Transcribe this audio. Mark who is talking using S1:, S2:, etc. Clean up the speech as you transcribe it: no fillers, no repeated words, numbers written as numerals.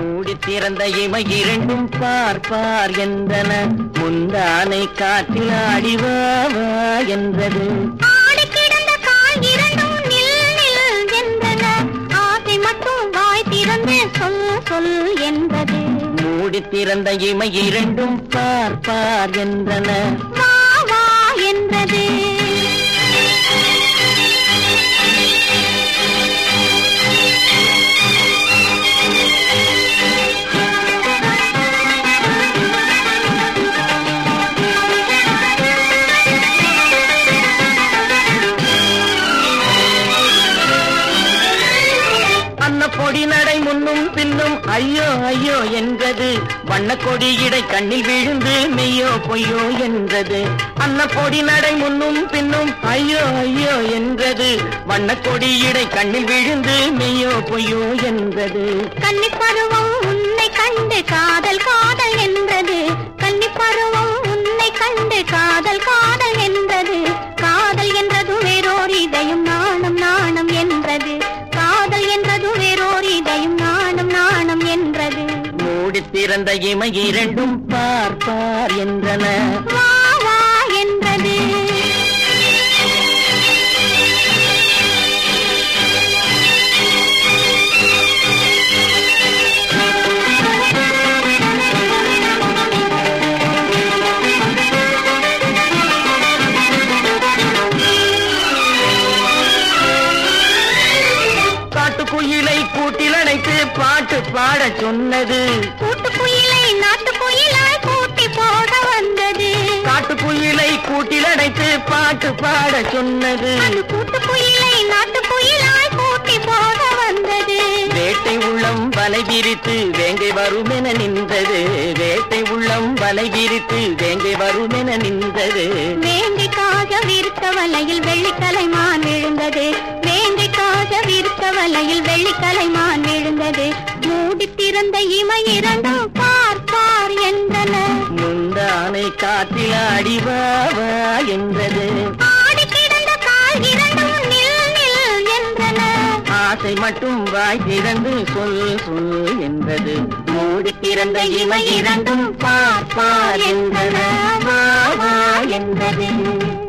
S1: மூடி திறந்த இமை இரண்டும் பார்ப்பார் என்றன, முந்தானை காற்றில் ஆடிவா என்றது.
S2: ஆடி கிடந்த கால் இரண்டும் நில் நில் என்றன, ஆசை மட்டும் வாய் திறந்து சொல் சொல் என்றது.
S1: மூடி திறந்த இமை இரண்டும் பார்ப்பார் என்றன,
S2: வா வா என்றது.
S1: பொடி நடை முன்னும் பின்னும் ஐயோ ஐயோ என்றது, வண்ணக்கொடி இடை கண்ணில் விழுந்து மெய்யோ பொய்யோ என்றது. அன்ன பொடி நடை முன்னும் பின்னும் ஐயோ ஐயோ என்றது, வண்ணக்கொடி இடை கண்ணில் விழுந்து மெய்யோ பொய்யோ என்றது.
S2: கன்னிப் பருவம் உன்னை கண்டு காதல் காதல் என்றது, கன்னிப் பருவம் உன்னை கண்டு காதல் காதல் என்றது. காதல் என்றது வேறோர் இதயம் நாணம் நாணம் என்றது, காதல் என்றது வேறோர் இதயம் நாணம் நாணம் என்றது.
S1: மூடி திறந்த இமை இரண்டும் பார்ப்பார் என்றன,
S2: வா வா என்றது.
S1: காட்டுக்குயிலை கூட்டில் அடைத்து பாட்டு பாட சொன்னது,
S2: கூட்டுக்குயிலை நாட்டுக்குயிலாய் கூட்டி போக வந்தது.
S1: காட்டுக்குயிலை கூட்டில் அடைத்து பாட்டு பாட சொன்னது,
S2: அந்த கூட்டுக்குயிலை நாட்டுக்குயிலாய் கூட்டி போக வந்தது.
S1: வேட்டை உள்ளம் வலை விரித்து வேங்கை வருமென நின்றது, வேட்டை உள்ளம் வலை விரித்து வேங்கை வருமென நின்றது.
S2: வேங்கைக்காக விருத்த வலையில் வெள்ளிக்கலைமான் விழுந்தது, வேங்கைக்காக விருத்த வலையில் வெள்ளிக்கலைமான் விழுந்தது. மூடி திறந்த இமை இரண்டும் பார்ப்பார் என்றன,
S1: முந்தானை காற்றில் ஆடிவா என்றது.
S2: ஆடி கிடந்த கால் இரண்டும் நில் நில் என்றன,
S1: ஆசை மட்டும் வாய் திறந்து சொல் சொல் என்றது. மூடி திறந்த இமை இரண்டும் பார்ப்பார் என்றன, வா வா என்றது.